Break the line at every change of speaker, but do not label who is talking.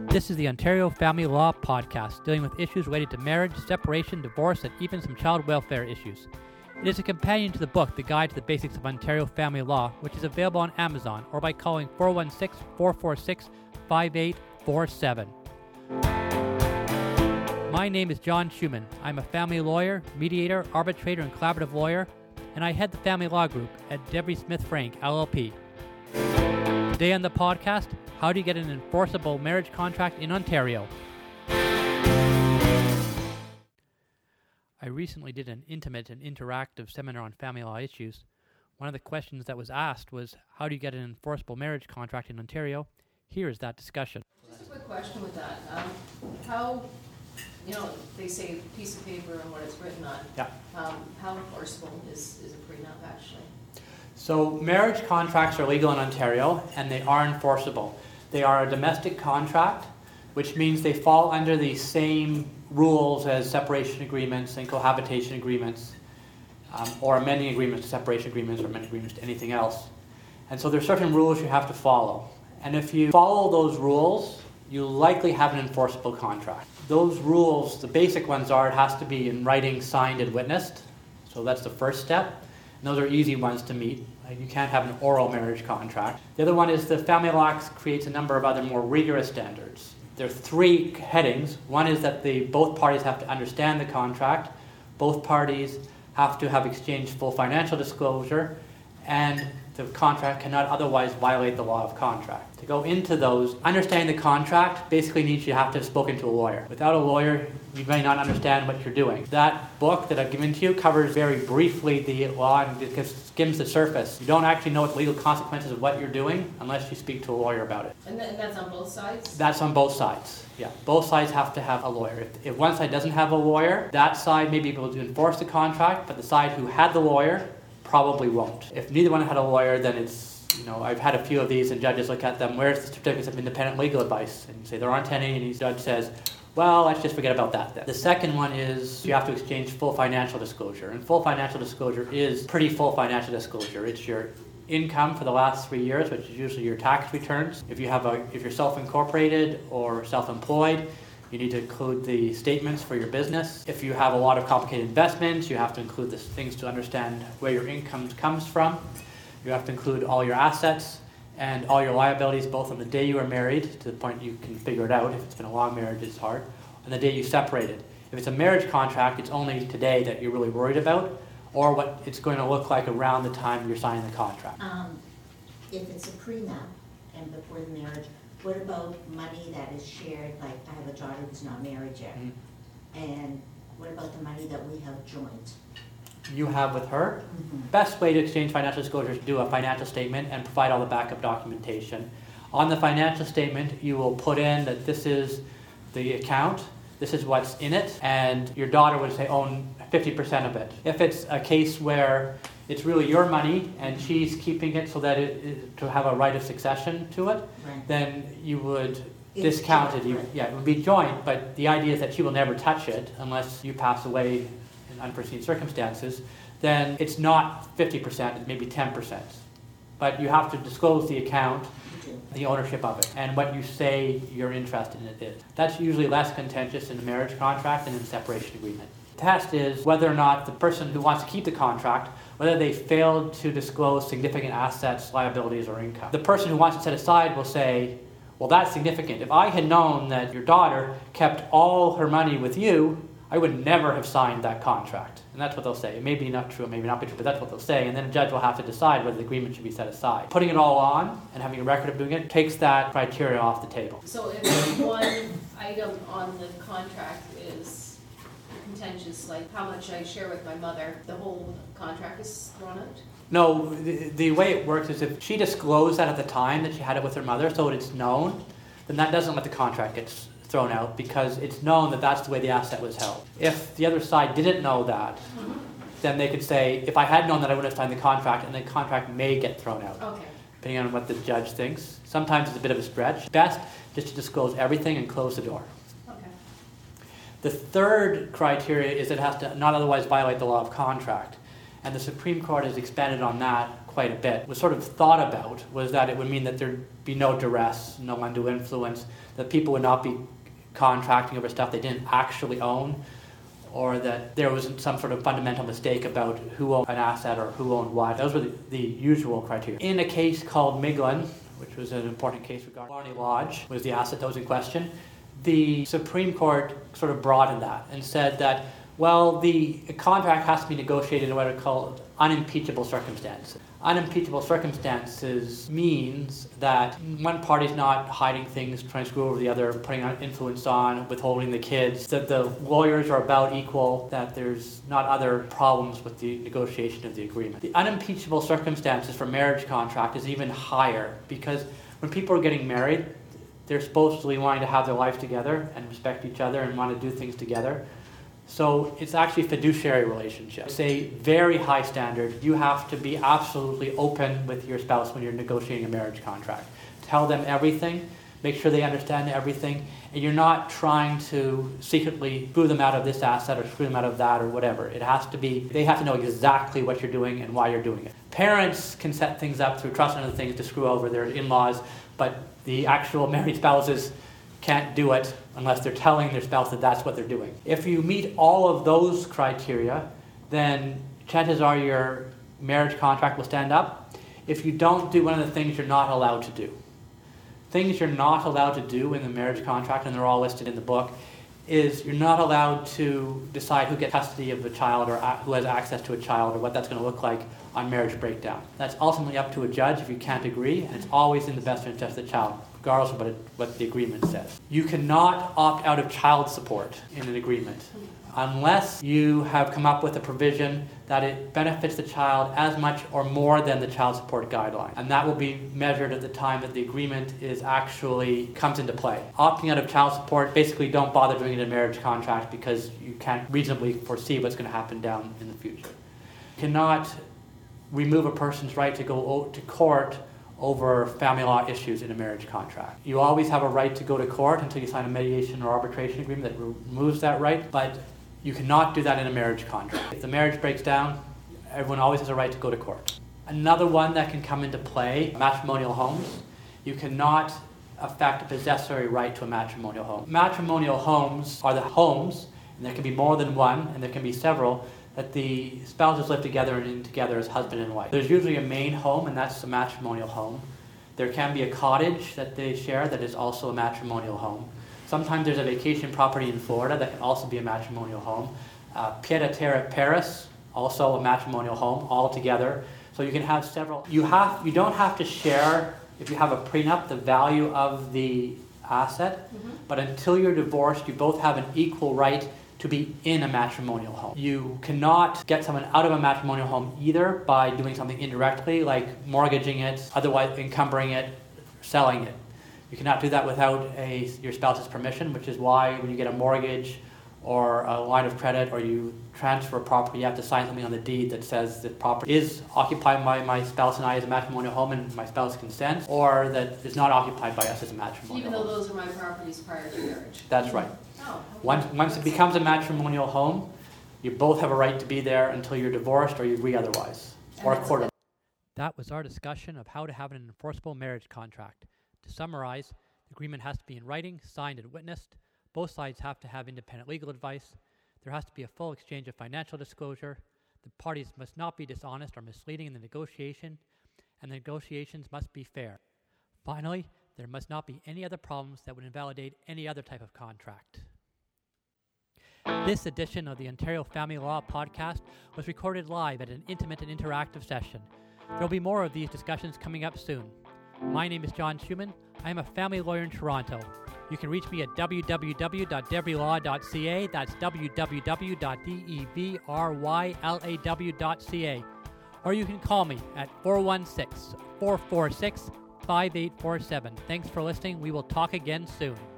This is the Ontario Family Law Podcast, dealing with issues related to marriage, separation, divorce, and even some child welfare issues. It is a companion to the book, The Guide to the Basics of Ontario Family Law, which is available on Amazon or by calling 416-446-5847. My name is John Schuman. I'm a family lawyer, mediator, arbitrator, and collaborative lawyer, and I head the family law group at Devery Smith Frank, LLP. Today on the podcast, how do you get an enforceable marriage contract in Ontario? I recently did an intimate and interactive seminar on family law issues. One of the questions that was asked was, how do you get an enforceable marriage contract in Ontario? Here is that discussion.
Just a quick question with that. They say piece of paper and what it's written on.
Yeah.
How enforceable is a prenup actually?
So marriage contracts are legal in Ontario and they are enforceable. They are a domestic contract, which means they fall under the same rules as separation agreements and cohabitation agreements, or amending agreements to separation agreements or amending agreements to anything else. And so there are certain rules you have to follow. And if you follow those rules, you likely have an enforceable contract. Those rules, the basic ones are, it has to be in writing, signed, and witnessed. So that's the first step. And those are easy ones to meet. You can't have an oral marriage contract. The other one is the Family Law Act creates a number of other more rigorous standards. There are three headings. One is that both parties have to understand the contract. Both parties have to have exchanged full financial disclosure, and the contract cannot otherwise violate the law of contract. To go into those, understanding the contract basically means you have to have spoken to a lawyer. Without a lawyer, you may not understand what you're doing. That book that I've given to you covers very briefly the law and it skims the surface. You don't actually know what the legal consequences of what you're doing unless you speak to a lawyer about it.
And that's on both sides?
That's on both sides, yeah. Both sides have to have a lawyer. If one side doesn't have a lawyer, that side may be able to enforce the contract, but the side who had the lawyer probably won't. If neither one had a lawyer, then it's, I've had a few of these and judges look at them, where's the certificates of independent legal advice? And you say there aren't any, and the judge says, well, let's just forget about that then. The second one is you have to exchange full financial disclosure. And full financial disclosure is pretty full financial disclosure. It's your income for the last 3 years, which is usually your tax returns. If you're self-incorporated or self-employed, you need to include the statements for your business. If you have a lot of complicated investments, you have to include the things to understand where your income comes from. You have to include all your assets and all your liabilities, both on the day you were married, to the point you can figure it out. If it's been a long marriage, it's hard. And the day you separated. If it's a marriage contract, it's only today that you're really worried about, or what it's going to look like around the time you're signing the contract.
If it's a prenup and before the marriage, what about money that is shared? Like, I have a daughter who's not married yet. Mm-hmm. And what about the money that we have joint?
You have with her? Mm-hmm. Best way to exchange financial disclosure is to do a financial statement and provide all the backup documentation. On the financial statement, you will put in that this is the account, this is what's in it, and your daughter would say own 50% of it. If it's a case where it's really your money and she's keeping it so that to have a right of succession to it, right, then you would discount it. It would be joint, but the idea is that she will never touch it unless you pass away in unforeseen circumstances. Then it's not 50%, it's maybe 10%. But you have to disclose the account, the ownership of it, and what you say your interest in it is. That's usually less contentious in a marriage contract than in a separation agreement. The test is whether or not the person who wants to keep the contract, whether they failed to disclose significant assets, liabilities, or income. The person who wants to set aside will say, well, that's significant. If I had known that your daughter kept all her money with you, I would never have signed that contract. And that's what they'll say. It may be not true, it may not be true, but that's what they'll say. And then a judge will have to decide whether the agreement should be set aside. Putting it all on and having a record of doing it takes that criteria off the table.
So if one item on the contract is contentious, like how much I share with my mother, the whole contract is thrown out?
No, the way it works is if she disclosed that at the time that she had it with her mother, so it's known, then that doesn't let the contract get thrown out because it's known that that's the way the asset was held. If the other side didn't know that, then they could say, if I had known that, I would have signed the contract, and the contract may get thrown out, depending on what the judge thinks. Sometimes it's a bit of a stretch. Best just to disclose everything and close the door. The third criteria is it has to not otherwise violate the law of contract. And the Supreme Court has expanded on that quite a bit. What was sort of thought about was that it would mean that there'd be no duress, no undue influence, that people would not be contracting over stuff they didn't actually own, or that there was some sort of fundamental mistake about who owned an asset or who owned what. Those were the usual criteria. In a case called Miglin, which was an important case regarding Barney Lodge, was the asset that was in question, the Supreme Court sort of broadened that and said that, well, the contract has to be negotiated in what are called unimpeachable circumstances. Unimpeachable circumstances means that one party's not hiding things, trying to screw over the other, putting influence on, withholding the kids, that the lawyers are about equal, that there's not other problems with the negotiation of the agreement. The unimpeachable circumstances for marriage contract is even higher, because when people are getting married, they're supposedly wanting to have their life together and respect each other and want to do things together. So it's actually a fiduciary relationship. It's a very high standard. You have to be absolutely open with your spouse when you're negotiating a marriage contract. Tell them everything, make sure they understand everything, and you're not trying to secretly screw them out of this asset or screw them out of that or whatever. It has to be, they have to know exactly what you're doing and why you're doing it. Parents can set things up through trust and other things to screw over their in-laws, but the actual married spouses can't do it unless they're telling their spouse that that's what they're doing. If you meet all of those criteria, then chances are your marriage contract will stand up. If you don't do one of the things you're not allowed to do. Things you're not allowed to do in the marriage contract, and they're all listed in the book, is you're not allowed to decide who gets custody of a child or who has access to a child or what that's going to look like on marriage breakdown. That's ultimately up to a judge if you can't agree, and it's always in the best interest of the child, regardless of what the agreement says. You cannot opt out of child support in an agreement unless you have come up with a provision that it benefits the child as much or more than the child support guideline. And that will be measured at the time that the agreement comes into play. Opting out of child support, basically don't bother doing it in a marriage contract because you can't reasonably foresee what's going to happen down in the future. You cannot remove a person's right to go to court over family law issues in a marriage contract. You always have a right to go to court until you sign a mediation or arbitration agreement that removes that right, but you cannot do that in a marriage contract. If the marriage breaks down, everyone always has a right to go to court. Another one that can come into play, matrimonial homes. You cannot affect a possessory right to a matrimonial home. Matrimonial homes are the homes, and there can be more than one, and there can be several, that the spouses live together and together as husband and wife. There's usually a main home, and that's the matrimonial home. There can be a cottage that they share that is also a matrimonial home. Sometimes there's a vacation property in Florida that can also be a matrimonial home. Pied-à-terre Paris, also a matrimonial home, all together. So you can have several. You don't have to share, if you have a prenup, the value of the asset, but until you're divorced, you both have an equal right to be in a matrimonial home. You cannot get someone out of a matrimonial home either by doing something indirectly, like mortgaging it, otherwise encumbering it, selling it. You cannot do that without your spouse's permission, which is why when you get a mortgage or a line of credit or you transfer property, you have to sign something on the deed that says that property is occupied by my spouse and I as a matrimonial home and my spouse consents, or that it's not occupied by us as a matrimonial home.
Even though those are my properties prior to marriage.
That's right.
Oh, okay.
Once it becomes a matrimonial home, you both have a right to be there until you're divorced or you agree otherwise, or a court. That was our discussion of how to have an enforceable marriage contract. To summarize, the agreement has to be in writing, signed and witnessed. Both sides have to have independent legal advice. There has to be a full exchange of financial disclosure. The parties must not be dishonest or misleading in the negotiation, and the negotiations must be fair. Finally, there must not be any other problems that would invalidate any other type of contract. This edition of the Ontario Family Law Podcast was recorded live at an intimate and interactive session. There will be more of these discussions coming up soon. My name is John Schumann. I am a family lawyer in Toronto. You can reach me at www.debrelaw.ca. That's www.debrYlaw.ca. Or you can call me at 416-446-5847. Thanks for listening. We will talk again soon.